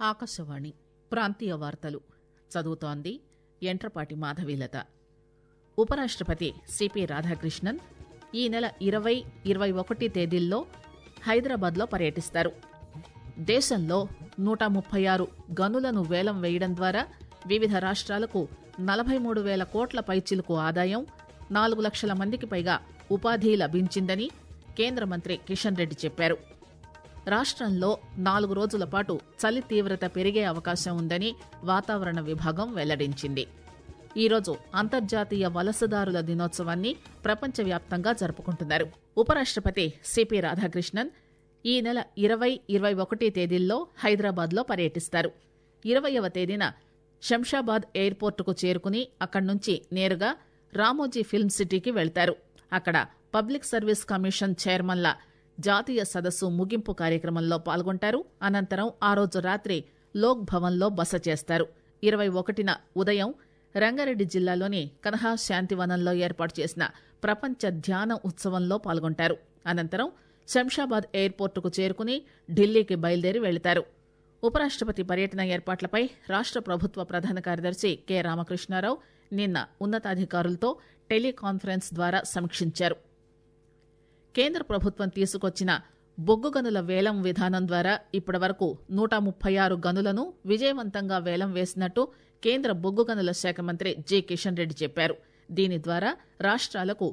ఆకాశవాణి ప్రాంతీయ వార్తలు చదువుతోంది యంట్రపాటి మాధవీలత. ఉపరాష్టపతి సిపి రాధాకృష్ణన్ ఈ నెల 20, 21 తేదీల్లో హైదరాబాద్లో పర్యటిస్తారు. దేశంలో 136 గనులను వేలం వేయడం ద్వారా వివిధ రాష్ట్రాలకు 43,000 కోట్ల పైచిలుకు ఆదాయం, 4 లక్షల మందికి పైగా ఉపాధి లభించిందని కేంద్ర మంత్రి కిషన్ రెడ్డి చెప్పారు. రాష్ట్రంలో 4 రోజుల పాటు చలి తీవ్రత పెరిగే అవకాశం ఉందని వాతావరణ విభాగం వెల్లడించింది. ఈరోజు అంతర్జాతీయ వలసదారుల దినోత్సవాన్ని ప్రపంచవ్యాప్తంగా జరుపుకుంటున్నారు. ఉపరాష్టపతి సిపి రాధాకృష్ణన్ ఈ నెల 20, 21 తేదీల్లో హైదరాబాద్లో పర్యటిస్తారు. 20వ తేదీన శంషాబాద్ ఎయిర్పోర్టుకు చేరుకుని అక్కడి నుంచి నేరుగా రామోజీ ఫిల్మ్ సిటీకి వెళ్తారు. అక్కడ పబ్లిక్ సర్వీస్ కమిషన్ చైర్మన్ల జాతీయ సదస్సు ముగింపు కార్యక్రమంలో పాల్గొంటారు. అనంతరం ఆ రోజు రాత్రి లోక్ భవన్లో బస చేస్తారు. 21న ఉదయం రంగారెడ్డి జిల్లాలోని కన్హా శాంతివనంలో ఏర్పాటు చేసిన ప్రపంచ ధ్యాన ఉత్సవంలో పాల్గొంటారు. అనంతరం శంషాబాద్ ఎయిర్పోర్టుకు చేరుకుని ఢిల్లీకి బయలుదేరి వెళతారు. ఉపరాష్టపతి పర్యటన ఏర్పాట్లపై రాష్ట ప్రభుత్వ ప్రధాన కార్యదర్శి కె రామకృష్ణారావు నిన్న ఉన్నతాధికారులతో టెలికాన్ఫరెన్స్ ద్వారా సమీక్షించారు. కేంద్ర ప్రభుత్వం తీసుకొచ్చిన బొగ్గు గనుల వేలం విధానం ద్వారా ఇప్పటివరకు 136 గనులను విజయవంతంగా వేలం వేసినట్టు కేంద్ర బొగ్గు గనుల శాఖ మంత్రి జి కిషన్ రెడ్డి చెప్పారు. దీని ద్వారా రాష్ట్రాలకు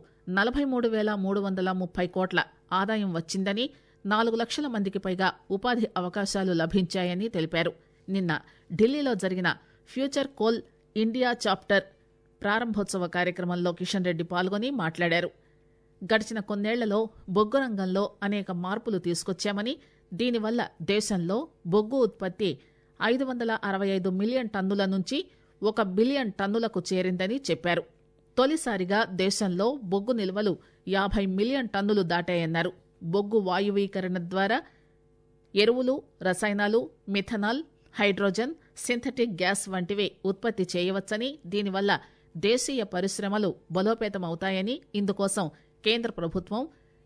43,330 కోట్ల ఆదాయం వచ్చిందని, 4 లక్షల మందికి పైగా ఉపాధి అవకాశాలు లభించాయని తెలిపారు. నిన్న ఢిల్లీలో జరిగిన ఫ్యూచర్ కోల్ ఇండియా చాప్టర్ ప్రారంభోత్సవ కార్యక్రమంలో కిషన్ రెడ్డి పాల్గొని మాట్లాడారు. గడిచిన కొన్నేళ్లలో బొగ్గు రంగంలో అనేక మార్పులు తీసుకొచ్చామని, దీనివల్ల దేశంలో బొగ్గు ఉత్పత్తి 565 మిలియన్ టన్నుల నుంచి 1 బిలియన్ టన్నులకు చేరిందని చెప్పారు. తొలిసారిగా దేశంలో బొగ్గు నిల్వలు 50 మిలియన్ టన్నులు దాటాయన్నారు. బొగ్గు వాయువీకరణ ద్వారా ఎరువులు, రసాయనాలు, మిథనాల్, హైడ్రోజన్, సింథటిక్ గ్యాస్ వంటివి ఉత్పత్తి చేయవచ్చని, దీనివల్ల దేశీయ పరిశ్రమలు బలోపేతమవుతాయని, ఇందుకోసం కేంద్ర ప్రభుత్వం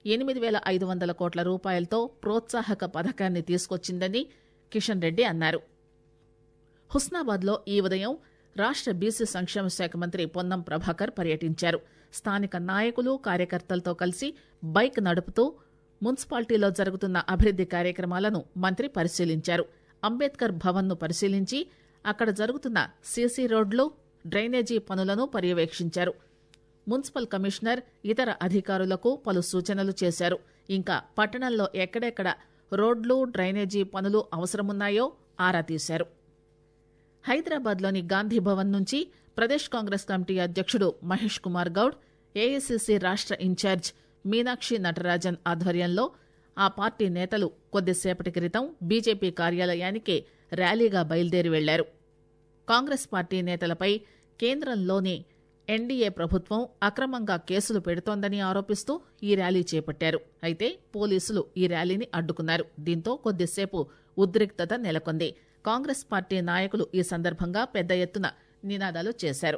8,500 కోట్ల రూపాయలతో ప్రోత్సాహక పథకాన్ని తీసుకొచ్చిందని కిషన్ రెడ్డి అన్నారు. హుస్నాబాద్లో ఈ ఉదయం రాష్ట బీసీ సంక్షేమ శాఖ మంత్రి పొన్నం ప్రభాకర్ పర్యటించారు. స్థానిక నాయకులు, కార్యకర్తలతో కలిసి బైక్ నడుపుతూ మున్సిపాలిటీలో జరుగుతున్న అభివృద్ది కార్యక్రమాలను మంత్రి పరిశీలించారు. అంబేద్కర్ భవన్ను పరిశీలించి అక్కడ జరుగుతున్న సీసీ రోడ్లు, డ్రైనేజీ పనులను పర్యవేక్షించారు. మున్సిపల్ కమిషనర్ ఇతర అధికారులకు పలు సూచనలు చేశారు. ఇంకా పట్టణంలో ఎక్కడెక్కడ రోడ్లు, డ్రైనేజీ పనులు అవసరమున్నాయో ఆరా తీశారు. హైదరాబాద్లోని గాంధీభవన్ నుంచి ప్రదేశ్ కాంగ్రెస్ కమిటీ అధ్యక్షుడు మహేష్ కుమార్ గౌడ్, ఏఐసీసీ రాష్ట ఇన్ఛార్జ్ మీనాక్షి నటరాజన్ ఆధ్వర్యంలో ఆ పార్టీ నేతలు కొద్దిసేపటి క్రితం బీజేపీ కార్యాలయానికి ర్యాలీగా బయలుదేరి వెళ్లారు. కాంగ్రెస్ పార్టీ నేతలపై కేంద్రంలోని ఎన్డీఏ ప్రభుత్వం అక్రమంగా కేసులు పెడుతోందని ఆరోపిస్తూ ఈ ర్యాలీ చేపట్టారు. అయితే పోలీసులు ఈ ర్యాలీని అడ్డుకున్నారు. దీంతో కొద్దిసేపు ఉద్రిక్తత నెలకొంది. కాంగ్రెస్ పార్టీ నాయకులు ఈ సందర్భంగా పెద్ద ఎత్తున నినాదాలు చేశారు.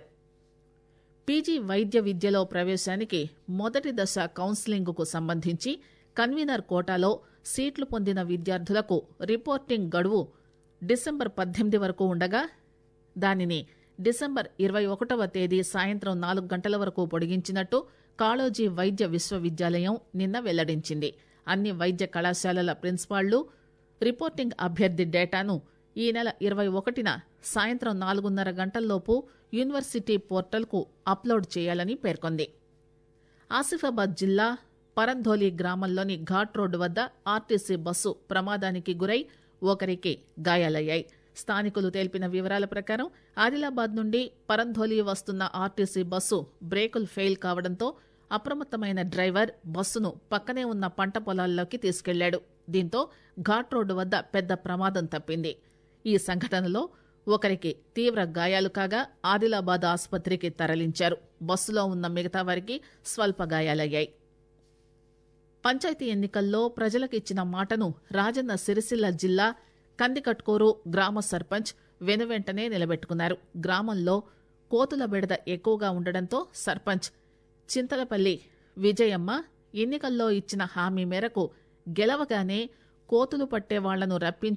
పీజీ వైద్య విద్యలో ప్రవేశానికి మొదటి దశ కౌన్సిలింగ్కు సంబంధించి కన్వీనర్ కోటాలో సీట్లు పొందిన విద్యార్థులకు రిపోర్టింగ్ గడువు డిసెంబర్ 18 వరకు ఉండగా దానిని డిసెంబర్ 21వ తేదీ సాయంత్రం 4 గంటల వరకు పొడిగించినట్టు కాళోజీ వైద్య విశ్వవిద్యాలయం నిన్న వెల్లడించింది. అన్ని వైద్య కళాశాలల ప్రిన్సిపాళ్లు రిపోర్టింగ్ అభ్యర్థి డేటాను ఈ నెల 21న సాయంత్రం 4:30 గంటల్లోపు యూనివర్సిటీ పోర్టల్కు అప్లోడ్ చేయాలని పేర్కొంది. ఆసిఫాబాద్ జిల్లా పరంధోలి గ్రామంలోని ఘాట్ రోడ్డు వద్ద ఆర్టీసీ బస్సు ప్రమాదానికి గురై ఒకరికి గాయాలయ్యాయి. స్థానికులు తెలిపిన వివరాల ప్రకారం ఆదిలాబాద్ నుండి పరంధోలి వస్తున్న ఆర్టీసీ బస్సు బ్రేకులు ఫెయిల్ కావడంతో అప్రమత్తమైన డ్రైవర్ బస్సును పక్కనే ఉన్న పంట పొలాల్లోకి తీసుకెళ్లాడు. దీంతో ఘాట్ రోడ్డు వద్ద పెద్ద ప్రమాదం తప్పింది. ఈ సంఘటనలో ఒకరికి తీవ్ర గాయాలు కాగా ఆదిలాబాద్ ఆసుపత్రికి తరలించారు. బస్సులో ఉన్న మిగతా వారికి స్వల్ప గాయాలయ్యాయి. పంచాయతీ ఎన్నికల్లో ప్రజలకు ఇచ్చిన మాటను రాజన్న సిరిసిల్ల జిల్లా కందికట్కూరు గ్రామ సర్పంచ్ వెనువెంటనే నిలబెట్టుకున్నారు. గ్రామంలో కోతుల బెడద ఎక్కువగా ఉండడంతో సర్పంచ్ చింతలపల్లి విజయమ్మ ఎన్నికల్లో ఇచ్చిన హామీ మేరకు గెలవగానే కోతులు పట్టే వాళ్లను రప్పించి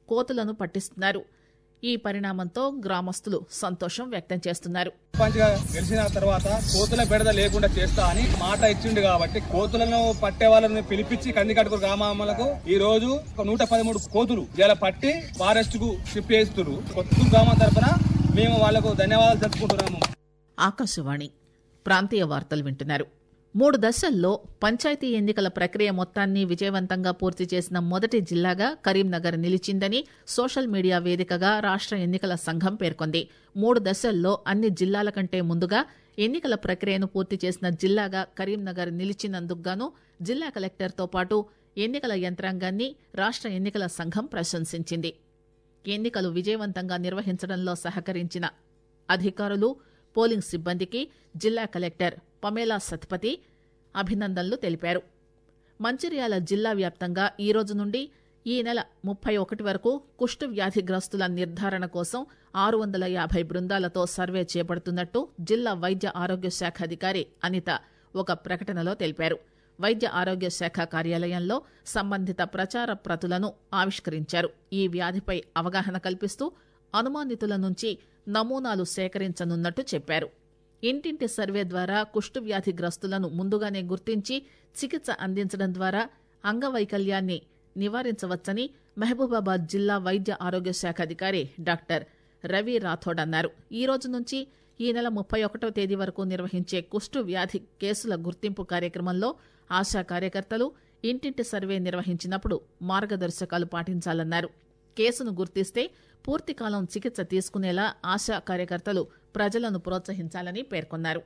కోతులను పట్టిస్తున్నారు. ఈ పరిణామంతో గ్రామస్తులు సంతోషం వ్యక్తం చేస్తున్నారు. సర్పంచ్గా గెలిచిన తర్వాత కోతుల బెడద లేకుండా చేస్తా అని మాట ఇచ్చిండు కాబట్టి కోతులను పట్టే వాళ్ళని పిలిపించి కందికట్టుకు గ్రామాలకు ఈ రోజు 113 కోతులు ఇలా పట్టి ఫారెస్ట్ కు షిఫ్ట్ చేస్తున్నారు. కొత్త గ్రామం తరఫున మేము వాళ్లకు ధన్యవాదాలు తెలుపుకుంటున్నాము. ఆకాశవాణి ప్రాంతీయ వార్తలు వింటున్నారు. 3 దశల్లో పంచాయతీ ఎన్నికల ప్రక్రియ మొత్తాన్ని విజయవంతంగా పూర్తి చేసిన మొదటి జిల్లాగా కరీంనగర్ నిలిచిందని సోషల్ మీడియా వేదికగా రాష్ట్ర ఎన్నికల సంఘం పేర్కొంది. 3 దశల్లో అన్ని జిల్లాల కంటే ముందుగా ఎన్నికల ప్రక్రియను పూర్తి చేసిన జిల్లాగా కరీంనగర్ నిలిచినందుకుగాను జిల్లా కలెక్టర్తో పాటు ఎన్నికల యంత్రాంగాన్ని రాష్ట్ర ఎన్నికల సంఘం ప్రశంసించింది. ఎన్నికలు విజయవంతంగా నిర్వహించడంలో సహకరించిన అధికారులు, పోలింగ్ సిబ్బందికి జిల్లా కలెక్టర్ పమేలా సత్పతి అభినందనలు తెలిపారు. మంచిర్యాల జిల్లా వ్యాప్తంగా ఈ రోజు నుండి ఈ నెల 31 వరకు కుష్టు వ్యాధిగ్రస్తుల నిర్ధారణ కోసం 650 బృందాలతో సర్వే చేపడుతున్నట్టు జిల్లా వైద్య ఆరోగ్య శాఖ అధికారి అనిత ఒక ప్రకటనలో తెలిపారు. వైద్య ఆరోగ్య శాఖ కార్యాలయంలో సంబంధిత ప్రచార ప్రతులను ఆవిష్కరించారు. ఈ వ్యాధిపై అవగాహన కల్పిస్తూ అనుమానితుల నుంచి నమూనాలు సేకరించనున్నట్టు చెప్పారు. ఇంటింటి సర్వే ద్వారా కుష్టు వ్యాధిగ్రస్తులను ముందుగానే గుర్తించి చికిత్స అందించడం ద్వారా అంగవైకల్యాన్ని నివారించవచ్చని మహబూబాబాద్ జిల్లా వైద్య ఆరోగ్య శాఖ అధికారి డాక్టర్ రవి రాథోడ్ అన్నారు. ఈ రోజు నుంచి ఈ నెల 31వ తేదీ వరకు నిర్వహించే కుష్టు వ్యాధి కేసుల గుర్తింపు కార్యక్రమంలో ఆశా కార్యకర్తలు ఇంటింటి సర్వే నిర్వహించినప్పుడు మార్గదర్శకాలు పాటించాలన్నారు. కేసును గుర్తిస్తే పూర్తికాలం చికిత్స తీసుకునేలా ఆశా కార్యకర్తలు ప్రజలను ప్రోత్సహించాలని పేర్కొన్నారు.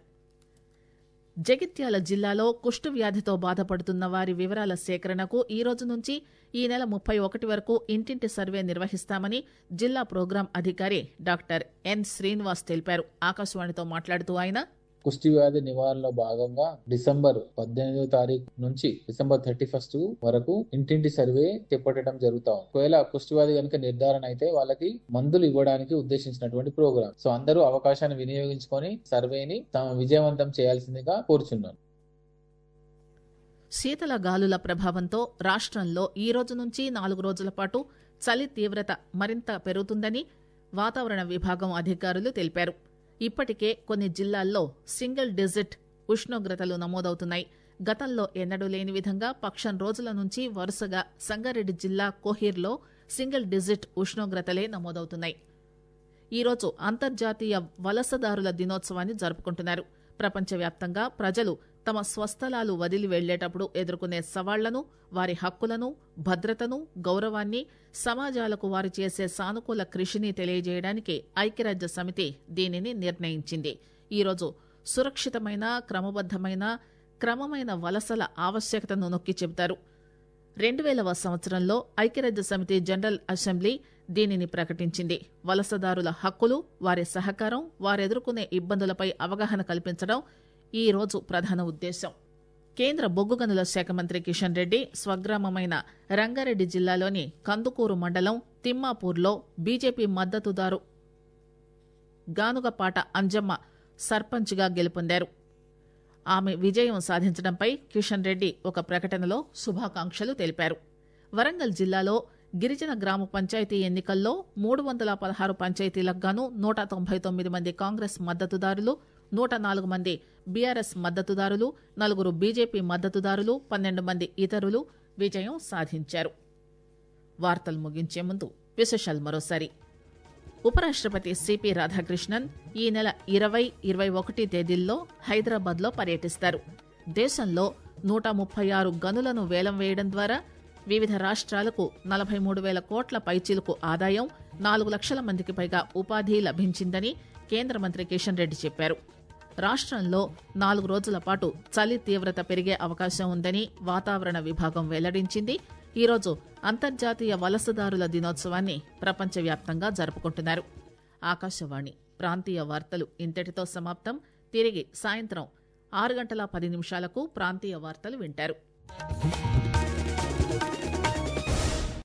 జగిత్యాల జిల్లాలో కుష్టు వ్యాధితో బాధపడుతున్న వారి వివరాల సేకరణకు ఈ రోజు నుంచి ఈ నెల 31 వరకు ఇంటింటి సర్వే నిర్వహిస్తామని జిల్లా ప్రోగ్రాం అధికారి డాక్టర్ ఎన్ శ్రీనివాస్ తెలిపారు. ఆకాశవాణితో మాట్లాడుతూ ఆయన కుష్టి వ్యాధి నివారణలో భాగంగా డిసెంబర్ 18వ తారీఖు నుంచి డిసెంబర్ 31 వరకు ఇంటింటి సర్వే చేపట్టడం జరుగుతాం. ఒకవేళ కుష్టి వ్యాధి కనుక నిర్ధారణ అయితే వాళ్ళకి మందులు ఇవ్వడానికి ఉద్దేశించినటువంటి ప్రోగ్రామ్. సో అందరూ అవకాశాన్ని వినియోగించుకొని సర్వేని విజయవంతం చేయాల్సిందిగా కోరుచున్నాను. శీతల గాలుల ప్రభావంతో రాష్ట్రంలో ఈ రోజు నుంచి 4 రోజుల పాటు చలి తీవ్రత మరింత పెరుగుతుందని వాతావరణ విభాగం అధికారులు తెలిపారు. ఇప్పటికే కొన్ని జిల్లాల్లో సింగిల్ డిజిట్ ఉష్ణోగ్రతలు నమోదవుతున్నాయి. గతంలో ఎన్నడూ లేని విధంగా పక్షం రోజుల నుంచి వరుసగా సంగారెడ్డి జిల్లా కోహీర్లో సింగిల్ డిజిట్ ఉష్ణోగ్రతలే నమోదవుతున్నాయి. ఈరోజు అంతర్జాతీయ వలసదారుల దినోత్సవాన్ని జరుపుకుంటున్నారు. ప్రపంచవ్యాప్తంగా ప్రజలు తమ స్వస్థలాలు వదిలి వెళ్లేటప్పుడు ఎదుర్కొనే సవాళ్లను, వారి హక్కులను, భద్రతను, గౌరవాన్ని, సమాజాలకు వారు చేసే సానుకూల కృషిని తెలియజేయడానికి ఐక్యరాజ్య సమితి దీనిని నిర్ణయించింది. ఈరోజు సురక్షితమైన, క్రమమైన వలసల ఆవశ్యకతను నొక్కి చెబుతారు. 2000వ సంవత్సరంలో ఐక్యరాజ్య సమితి జనరల్ అసెంబ్లీ దీనిని ప్రకటించింది. వలసదారుల హక్కులు, వారి సహకారం, వారెదుర్కొనే ఇబ్బందులపై అవగాహన కల్పించడం ఈ రోజు ప్రధాన ఉద్దేశం. కేంద్ర బొగ్గు గనుల శాఖ మంత్రి కిషన్ రెడ్డి స్వగ్రామమైన రంగారెడ్డి జిల్లాలోని కందుకూరు మండలం తిమ్మాపూర్లో బీజేపీ మద్దతుదారు గానుగపాట అంజమ్మ సర్పంచ్గా గెలుపొందారు. ఆమె విజయం సాధించడంపై కిషన్ రెడ్డి ఒక ప్రకటనలో శుభాకాంక్షలు తెలిపారు. వరంగల్ జిల్లాలో గిరిజన గ్రామ పంచాయతీ ఎన్నికల్లో 316 పంచాయతీలకు గాను 199 మంది కాంగ్రెస్ మద్దతుదారులు, 104 మంది బీఆర్ఎస్ మద్దతుదారులు, 4 బీజేపీ మద్దతుదారులు, 12 మంది ఇతరులు విజయం సాధించారు. వార్తలు ముగించే ముందు విశేషాలు మరోసారి. ఉపరాష్ట్రపతి సిపి రాధాకృష్ణన్ ఈ నెల 20, 21 తేదీల్లో హైదరాబాద్లో పర్యటిస్తారు. దేశంలో 136 గనులను వేలం వేయడం ద్వారా వివిధ రాష్ట్రాలకు 43,000 కోట్ల పైచిలుకు ఆదాయం, 4 లక్షల మందికి పైగా ఉపాధి లభించిందని కేంద్ర మంత్రి కిషన్ రెడ్డి చెప్పారు. రాష్ట్రంలో 4 రోజుల పాటు చలి తీవ్రత పెరిగే అవకాశం ఉందని వాతావరణ విభాగం వెల్లడించింది. ఈరోజు అంతర్జాతీయ వలసదారుల దినోత్సవాన్ని ప్రపంచవ్యాప్తంగా జరుపుకుంటున్నారు. ఆకాశవాణి ప్రాంతీయ వార్తలు ఇంతటితో సమాప్తం. తిరిగి సాయంత్రం 6 గంటల 10 నిమిషాలకు ప్రాంతీయ వార్తలు వింటారు.